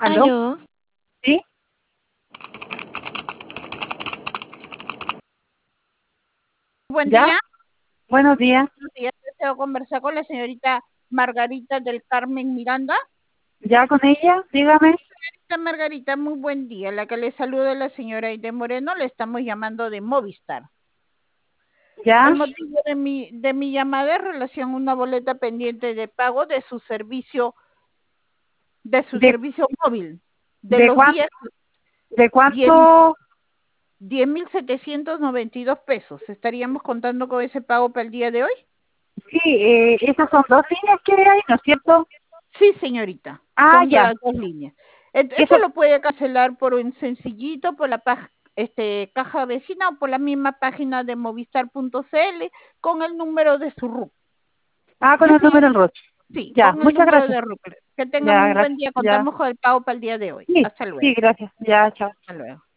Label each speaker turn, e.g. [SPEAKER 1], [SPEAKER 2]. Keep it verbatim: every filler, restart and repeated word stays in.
[SPEAKER 1] ¿Aló?
[SPEAKER 2] Aló,
[SPEAKER 1] ¿Sí?
[SPEAKER 3] Buen
[SPEAKER 1] ¿Ya?
[SPEAKER 3] día.
[SPEAKER 1] Buenos días.
[SPEAKER 3] Buenos días. Deseo conversar con la señorita Margarita del Carmen Miranda.
[SPEAKER 1] ¿Ya con ella? Dígame.
[SPEAKER 3] Señorita Margarita, muy buen día. La que le saluda la señora Aide Moreno, le estamos llamando de Movistar.
[SPEAKER 1] ¿Ya?
[SPEAKER 3] El motivo de mi, de mi llamada es relación a una boleta pendiente de pago de su servicio, de su
[SPEAKER 1] ¿De,
[SPEAKER 3] servicio móvil, de
[SPEAKER 1] de,
[SPEAKER 3] los
[SPEAKER 1] cuán,
[SPEAKER 3] días
[SPEAKER 1] ¿De
[SPEAKER 3] diez
[SPEAKER 1] cuánto?
[SPEAKER 3] mil setecientos noventa y dos pesos. ¿Estaríamos contando con ese pago para el día de hoy?
[SPEAKER 1] Sí, eh, esas son dos líneas que hay, ¿no es cierto?
[SPEAKER 3] Sí, señorita,
[SPEAKER 1] Ah,
[SPEAKER 3] son de
[SPEAKER 1] ya.
[SPEAKER 3] las dos líneas. Et-
[SPEAKER 1] ¿Qué
[SPEAKER 3] Eso
[SPEAKER 1] se-
[SPEAKER 3] lo puede cancelar por un sencillito, por la pag- este, caja vecina o por la misma página de movistar punto c l con el número de su R U C.
[SPEAKER 1] Ah, con
[SPEAKER 3] Ya,
[SPEAKER 1] el número en
[SPEAKER 3] señorita.
[SPEAKER 1] roche.
[SPEAKER 3] Sí,
[SPEAKER 1] Ya,
[SPEAKER 3] con el
[SPEAKER 1] muchas
[SPEAKER 3] número
[SPEAKER 1] gracias.
[SPEAKER 3] de R U C. Que tenga
[SPEAKER 1] Ya,
[SPEAKER 3] muy buen
[SPEAKER 1] gracias.
[SPEAKER 3] día.
[SPEAKER 1] Ya.
[SPEAKER 3] Contamos con el pago para el día de hoy.
[SPEAKER 1] Sí,
[SPEAKER 3] Hasta luego.
[SPEAKER 1] sí, gracias. Ya, chao.
[SPEAKER 3] Hasta luego.